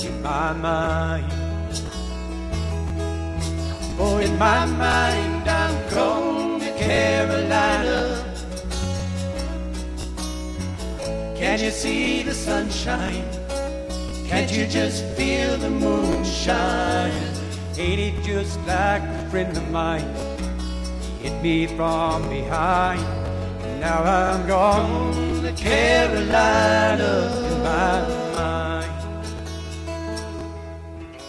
in my mind. Oh, in my mind I'm going to Carolina. Can you see the sunshine? Can't you just feel the moon shine? Ain't it just like a friend of mine? He hit me from behind. Now I'm gone to Carolina in my mind.